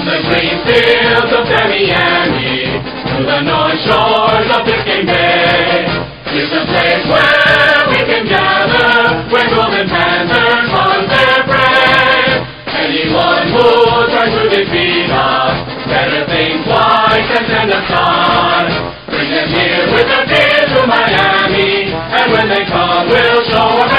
From the green fields of Tamiami to the north shores of Biscayne Bay, is a place where we can gather, where golden panthers hunt their prey. Anyone who tries to defeat us better think twice and send us on. Bring them here with a bid to Miami, and when they come, we'll show